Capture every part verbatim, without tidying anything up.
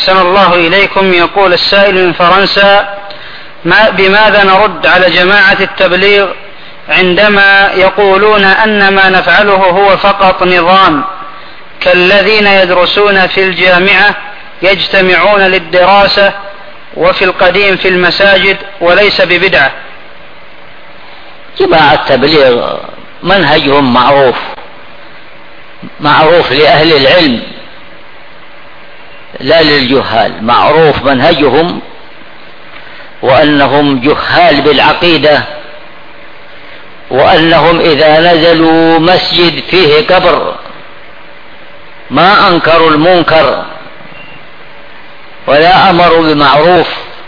أحسن الله إليكم. يقول السائل من فرنسا: ما بماذا نرد على جماعة التبليغ عندما يقولون أن ما نفعله هو فقط نظام، كالذين يدرسون في الجامعة يجتمعون للدراسة وفي القديم في المساجد وليس ببدعة؟ جماعة التبليغ منهجهم معروف معروف لأهل العلم لا للجهال، معروف منهجهم وأنهم جهال بالعقيدة، وأنهم إذا نزلوا مسجد فيه قبر ما أنكروا المنكر ولا أمروا بمعروف،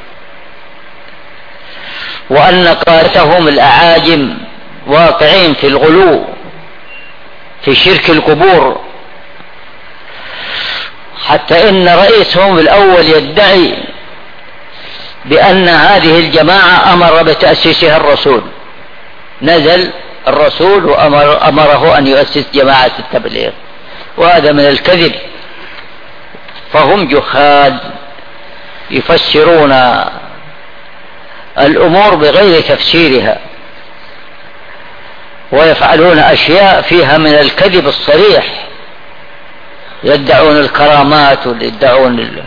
وأن قادتهم الأعاجم واقعين في الغلو في شرك القبور، حتى إن رئيسهم الأول يدعي بأن هذه الجماعة أمر بتأسيسها الرسول، نزل الرسول وأمر أمره أن يؤسس جماعة التبليغ، وهذا من الكذب. فهم جهال يفسرون الأمور بغير تفسيرها، ويفعلون أشياء فيها من الكذب الصريح، يدعون الكرامات ويدعون ال...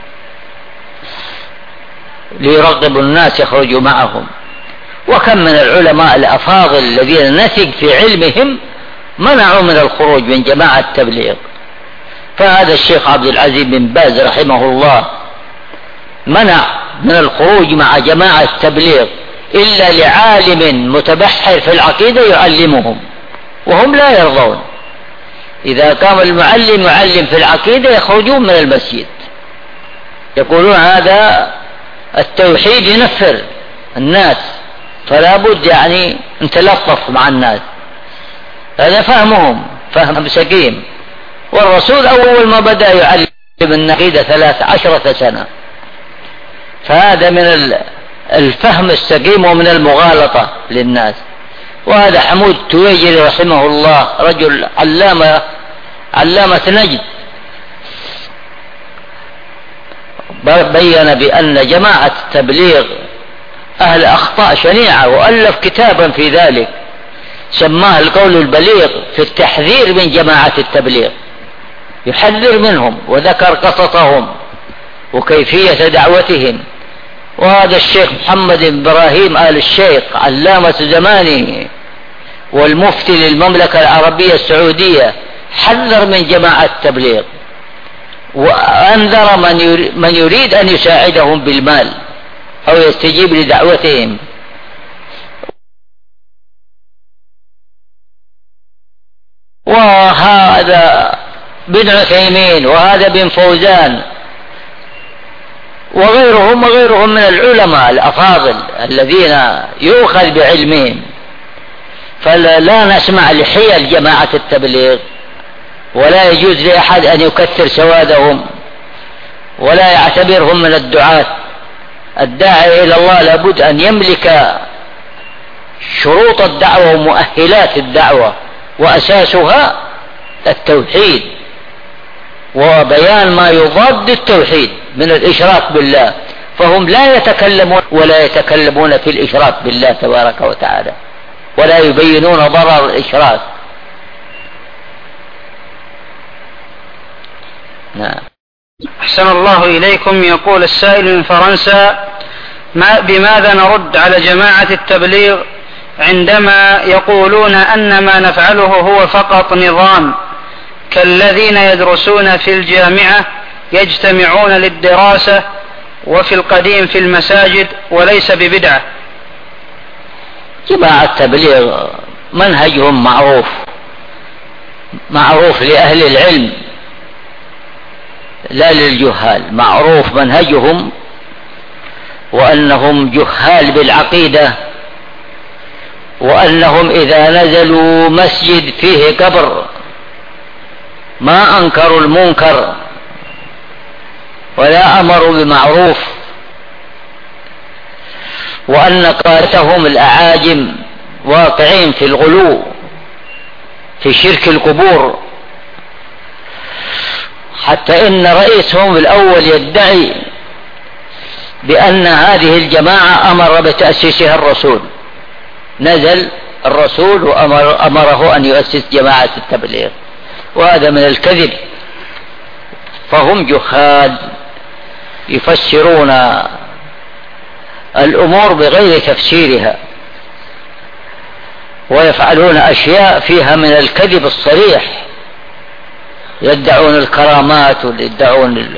ليرغبوا الناس يخرجوا معهم. وكم من العلماء الأفاضل الذين نثق في علمهم منعوا من الخروج من جماعة التبليغ. فهذا الشيخ عبد العزيز بن باز رحمه الله منع من الخروج مع جماعة التبليغ إلا لعالم متبحر في العقيدة يعلمهم، وهم لا يرضون. إذا كان المعلم يعلم في العقيدة يخرجون من المسجد، يقولون هذا التوحيد ينفر الناس، فلا بد يعني أن تلطف مع الناس. هذا فهمهم فهم سقيم، والرسول أول ما بدأ يعلم العقيدة ثلاث عشرة سنة، فهذا من الفهم السقيم ومن المغالطة للناس. وهذا حمود تويجري رحمه الله رجل علامة علامة نجد بين بأن جماعة التبليغ أهل أخطاء شنيعة، وألف كتابا في ذلك سماه القول البليغ في التحذير من جماعة التبليغ، يحذر منهم وذكر قصصهم وكيفية دعوتهم. وهذا الشيخ محمد بن إبراهيم آل الشيخ علامة زمانه والمفتي للمملكة العربية السعودية حذر من جماعة التبليغ، وأنذر من يريد أن يساعدهم بالمال أو يستجيب لدعوتهم. وهذا بن عثيمين وهذا بن فوزان وغيرهم وغيرهم من العلماء الأفاضل الذين يؤخذ بعلمهم. فلا نسمع لحيل جماعة التبليغ، ولا يجوز لأحد أن يكثر سوادهم ولا يعتبرهم من الدعاة. الداعي إلى الله لابد أن يملك شروط الدعوة ومؤهلات الدعوة، وأساسها التوحيد وبيان ما يضاد التوحيد من الإشراك بالله. فهم لا يتكلمون ولا يتكلمون في الإشراك بالله تبارك وتعالى، ولا يبينون ضرر الإشراك. نعم. أحسن الله إليكم. يقول السائل من فرنسا: ما بماذا نرد على جماعة التبليغ عندما يقولون أن ما نفعله هو فقط نظام، كالذين يدرسون في الجامعة يجتمعون للدراسة وفي القديم في المساجد وليس ببدعة؟ جماعة التبليغ منهجهم معروف معروف لأهل العلم لا للجهال، معروف منهجهم وأنهم جهال بالعقيدة، وأنهم إذا نزلوا مسجد فيه قبر ما أنكروا المنكر ولا أمروا بمعروف، وأن قادتهم الأعاجم واقعين في الغلو في شرك القبور، حتى إن رئيسهم الأول يدعي بأن هذه الجماعة أمر بتأسيسها الرسول، نزل الرسول وأمر أمره أن يؤسس جماعة التبليغ، وهذا من الكذب. فهم جهال يفسرون الأمور بغير تفسيرها، ويفعلون أشياء فيها من الكذب الصريح، يدعون الكرامات ويدعون ال...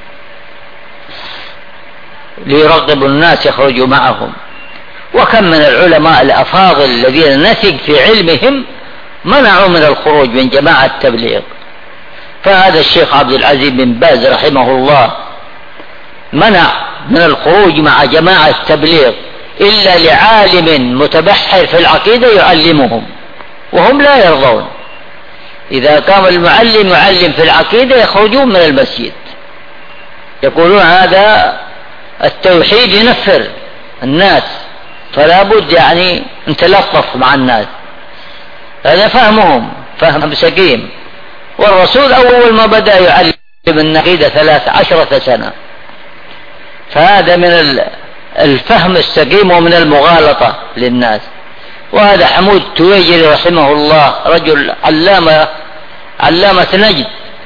ليرغبوا الناس يخرجوا معهم. وكم من العلماء الأفاضل الذين نثق في علمهم منعوا من الخروج من جماعة التبليغ. فهذا الشيخ عبد العزيز بن باز رحمه الله منع من الخروج مع جماعة التبليغ إلا لعالم متبحر في العقيدة يعلمهم، وهم لا يرضون. إذا كان المعلم يعلم في العقيدة يخرجون من المسجد، يقولون هذا التوحيد ينفر الناس، فلا بد يعني أن تلطف مع الناس. هذا فهمهم فهم سقيم. والرسول أول ما بدأ يعلم العقيدة ثلاث عشرة سنة، فهذا من الفهم السقيم ومن المغالطة للناس. وهذا حمود تويجري رحمه الله رجل علامة علامة نجد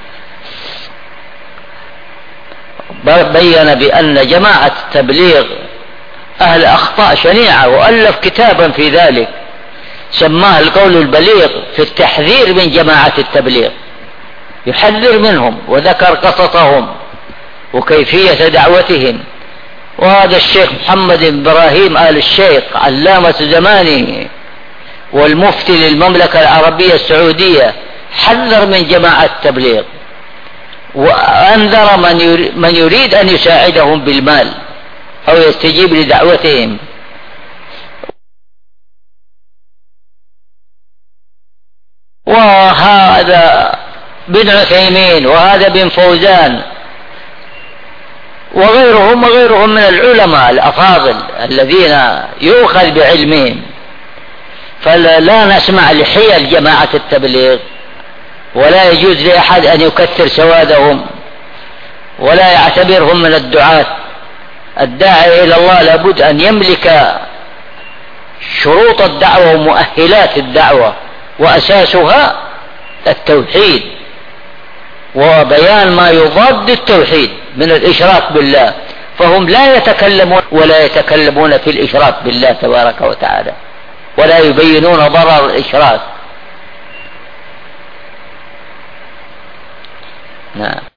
بين بأن جماعة التبليغ أهل أخطاء شنيعة، وألف كتابا في ذلك سماه القول البليغ في التحذير من جماعة التبليغ، يحذر منهم وذكر قصصهم وكيفية دعوتهم. وهذا الشيخ محمد بن إبراهيم آل الشيخ علامة زمانه والمفتي للمملكة العربية السعودية حذر من جماعة التبليغ، وأنذر من يريد أن يساعدهم بالمال أو يستجيب لدعوتهم. وهذا بن عثيمين وهذا بن فوزان وغيرهم وغيرهم من العلماء الأفاضل الذين يؤخذ بعلمهم. فلا نسمع لحيل جماعة التبليغ، ولا يجوز لأحد أن يكثر سوادهم ولا يعتبرهم من الدعاة. الداعي إلى الله لابد أن يملك شروط الدعوة ومؤهلات الدعوة، وأساسها التوحيد وبيان ما يضاد التوحيد من الإشراك بالله. فهم لا يتكلمون ولا يتكلمون في الإشراك بالله تبارك وتعالى، ولا يبينون ضرر الإشراك. نعم.